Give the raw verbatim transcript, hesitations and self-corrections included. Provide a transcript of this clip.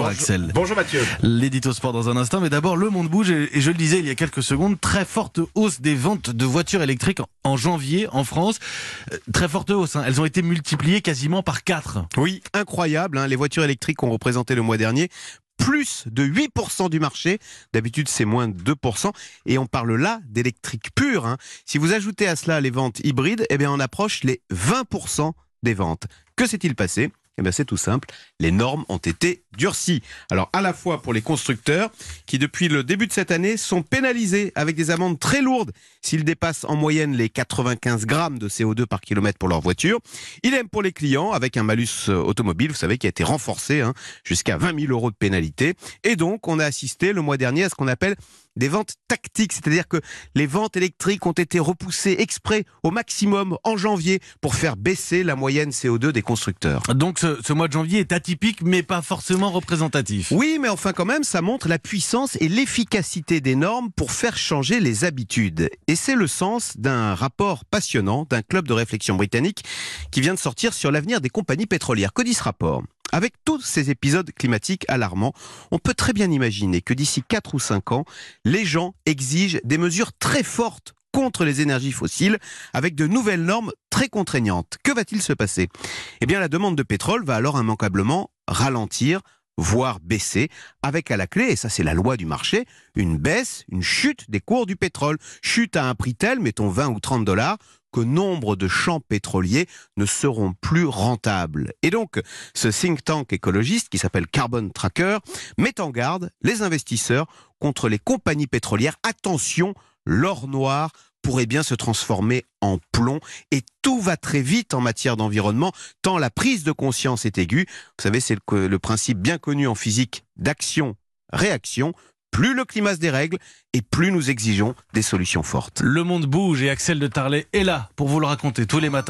Bonjour Axel. Bonjour Mathieu. L'édito sport dans un instant, mais d'abord le monde bouge et je le disais il y a quelques secondes, très forte hausse des ventes de voitures électriques en janvier en France. Très forte hausse, hein. Elles ont été multipliées quasiment par quatre. Oui, incroyable, hein. Les voitures électriques ont représenté le mois dernier plus de huit pour cent du marché. D'habitude, c'est moins de deux pour cent. Et on parle là d'électrique pur, hein. Si vous ajoutez à cela les ventes hybrides, eh bien on approche les vingt pour cent des ventes. Que s'est-il passé ? Eh bien, c'est tout simple. Les normes ont été durcies. Alors, à la fois pour les constructeurs, qui depuis le début de cette année sont pénalisés avec des amendes très lourdes s'ils dépassent en moyenne les quatre-vingt-quinze grammes de C O deux par kilomètre pour leur voiture. Idem pour les clients, avec un malus automobile, vous savez, qui a été renforcé, hein, jusqu'à vingt mille euros de pénalité. Et donc, on a assisté le mois dernier à ce qu'on appelle des ventes tactiques, c'est-à-dire que les ventes électriques ont été repoussées exprès au maximum en janvier pour faire baisser la moyenne C O deux des constructeurs. Donc ce, ce mois de janvier est atypique mais pas forcément représentatif. Oui, mais enfin quand même, ça montre la puissance et l'efficacité des normes pour faire changer les habitudes. Et c'est le sens d'un rapport passionnant d'un club de réflexion britannique qui vient de sortir sur l'avenir des compagnies pétrolières. Que dit ce rapport ? Avec tous ces épisodes climatiques alarmants, on peut très bien imaginer que d'ici quatre ou cinq ans, les gens exigent des mesures très fortes contre les énergies fossiles, avec de nouvelles normes très contraignantes. Que va-t-il se passer ? Eh bien, la demande de pétrole va alors immanquablement ralentir, voire baisser, avec à la clé, et ça c'est la loi du marché, une baisse, une chute des cours du pétrole. Chute à un prix tel, mettons vingt ou trente dollars, que nombre de champs pétroliers ne seront plus rentables. Et donc, ce think tank écologiste qui s'appelle Carbon Tracker met en garde les investisseurs contre les compagnies pétrolières. Attention, l'or noir pourrait bien se transformer en plomb et tout va très vite en matière d'environnement, tant la prise de conscience est aiguë. Vous savez, c'est le, le principe bien connu en physique d'action-réaction. Plus le climat se dérègle et plus nous exigeons des solutions fortes. Le monde bouge et Axel de Tarlet est là pour vous le raconter tous les matins.